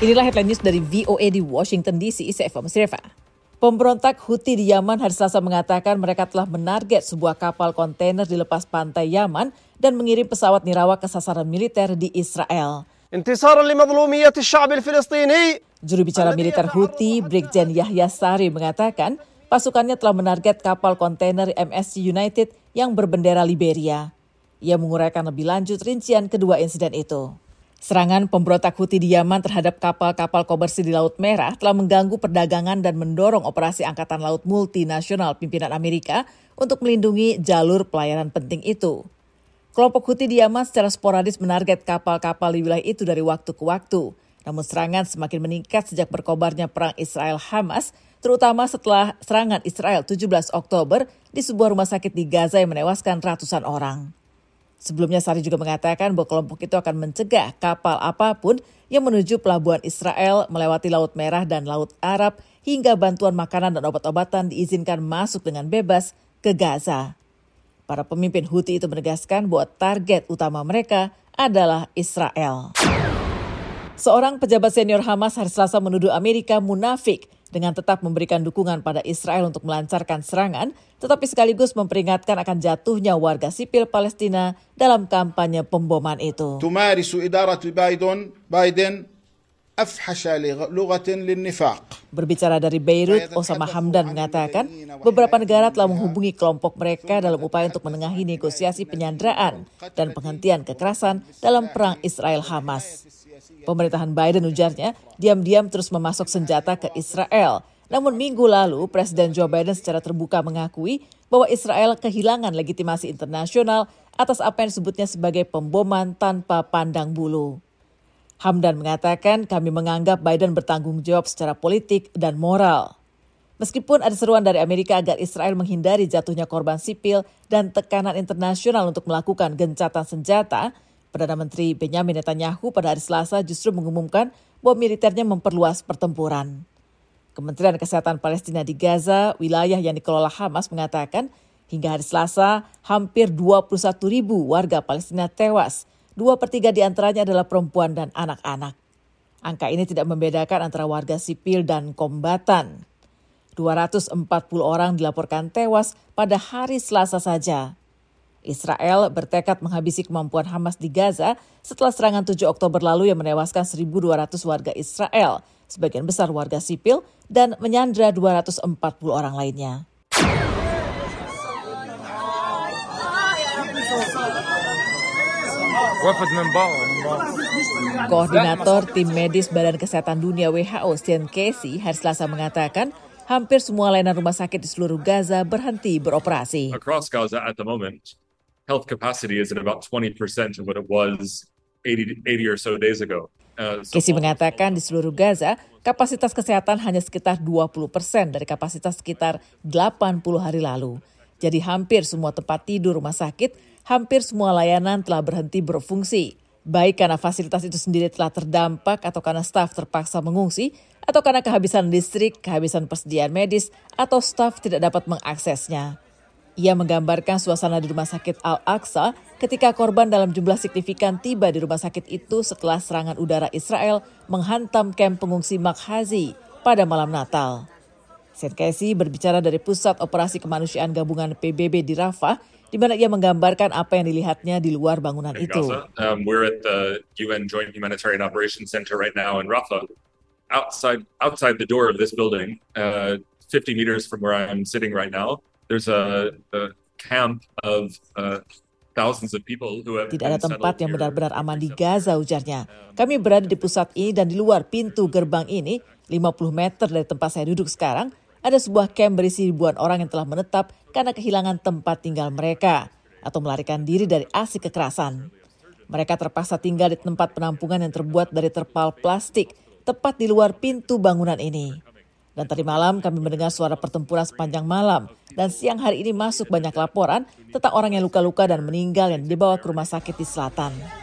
Inilah headline news dari VOA di Washington DC, saya Eva Mesireva. Pemberontak Houthi di Yaman hari Selasa mengatakan mereka telah menarget sebuah kapal kontainer di lepas pantai Yaman dan mengirim pesawat nirawak ke sasaran militer di Israel. Juru bicara militer Houthi, Brigjen Yahya Sari mengatakan pasukannya telah menarget kapal kontainer MSC United yang berbendera Liberia. Ia menguraikan lebih lanjut rincian kedua insiden itu. Serangan pemberontak Houthi di Yaman terhadap kapal-kapal komersil di Laut Merah telah mengganggu perdagangan dan mendorong operasi Angkatan Laut Multinasional pimpinan Amerika untuk melindungi jalur pelayanan penting itu. Kelompok Houthi di Yaman secara sporadis menarget kapal-kapal di wilayah itu dari waktu ke waktu. Namun serangan semakin meningkat sejak berkobarnya perang Israel-Hamas, terutama setelah serangan Israel 17 Oktober di sebuah rumah sakit di Gaza yang menewaskan ratusan orang. Sebelumnya Sari juga mengatakan bahwa kelompok itu akan mencegah kapal apapun yang menuju pelabuhan Israel melewati Laut Merah dan Laut Arab hingga bantuan makanan dan obat-obatan diizinkan masuk dengan bebas ke Gaza. Para pemimpin Houthi itu menegaskan bahwa target utama mereka adalah Israel. Seorang pejabat senior Hamas hari Selasa menuduh Amerika munafik dengan tetap memberikan dukungan pada Israel untuk melancarkan serangan, tetapi sekaligus memperingatkan akan jatuhnya warga sipil Palestina dalam kampanye pemboman itu. تمارس إدارة بايدن أفحش لغة للنفاق. Berbicara dari Beirut, Osama Hamdan mengatakan beberapa negara telah menghubungi kelompok mereka dalam upaya untuk menengahi negosiasi penyanderaan dan penghentian kekerasan dalam perang Israel-Hamas. Pemerintahan Biden ujarnya diam-diam terus memasok senjata ke Israel. Namun minggu lalu Presiden Joe Biden secara terbuka mengakui bahwa Israel kehilangan legitimasi internasional atas apa yang disebutnya sebagai pemboman tanpa pandang bulu. Hamdan mengatakan kami menganggap Biden bertanggung jawab secara politik dan moral. Meskipun ada seruan dari Amerika agar Israel menghindari jatuhnya korban sipil dan tekanan internasional untuk melakukan gencatan senjata, Perdana Menteri Benjamin Netanyahu pada hari Selasa justru mengumumkan bahwa militernya memperluas pertempuran. Kementerian Kesehatan Palestina di Gaza, wilayah yang dikelola Hamas, mengatakan hingga hari Selasa hampir 21.000 warga Palestina tewas. 2/3 diantaranya adalah perempuan dan anak-anak. Angka ini tidak membedakan antara warga sipil dan kombatan. 240 orang dilaporkan tewas pada hari Selasa saja. Israel bertekad menghabisi kemampuan Hamas di Gaza setelah serangan 7 Oktober lalu yang menewaskan 1.200 warga Israel, sebagian besar warga sipil, dan menyandra 240 orang lainnya. Koordinator Tim Medis Badan Kesehatan Dunia WHO, Sean Casey, hari Selasa mengatakan hampir semua layanan rumah sakit di seluruh Gaza berhenti beroperasi. Across Gaza at the moment, health capacity is at about 20% of what it was 80 or so days ago. Casey mengatakan di seluruh Gaza, kapasitas kesehatan hanya sekitar 20% dari kapasitas sekitar 80 hari lalu. Jadi hampir semua tempat tidur rumah sakit, hampir semua layanan telah berhenti berfungsi. Baik karena fasilitas itu sendiri telah terdampak atau karena staf terpaksa mengungsi, atau karena kehabisan listrik, kehabisan persediaan medis, atau staf tidak dapat mengaksesnya. Ia menggambarkan suasana di Rumah Sakit Al-Aqsa ketika korban dalam jumlah signifikan tiba di rumah sakit itu setelah serangan udara Israel menghantam kamp pengungsi Makhazi pada malam Natal. Sean Casey berbicara dari Pusat Operasi Kemanusiaan Gabungan PBB di Rafah, di mana ia menggambarkan apa yang dilihatnya di luar bangunan itu. We're at the UN Joint Humanitarian Operations Center right now in Rafah. Outside the door of this building, 50 meters from where I'm sitting right now, there's a camp of thousands of people who have. Tidak ada tempat yang benar-benar aman di Gaza, ujarnya. Kami berada di pusat ini dan di luar pintu gerbang ini, 50 meter dari tempat saya duduk sekarang, ada sebuah kamp berisi ribuan orang yang telah menetap karena kehilangan tempat tinggal mereka atau melarikan diri dari aksi kekerasan. Mereka terpaksa tinggal di tempat penampungan yang terbuat dari terpal plastik, tepat di luar pintu bangunan ini. Dan tadi malam kami mendengar suara pertempuran sepanjang malam. Dan siang hari ini masuk banyak laporan tentang orang yang luka-luka dan meninggal yang dibawa ke rumah sakit di selatan.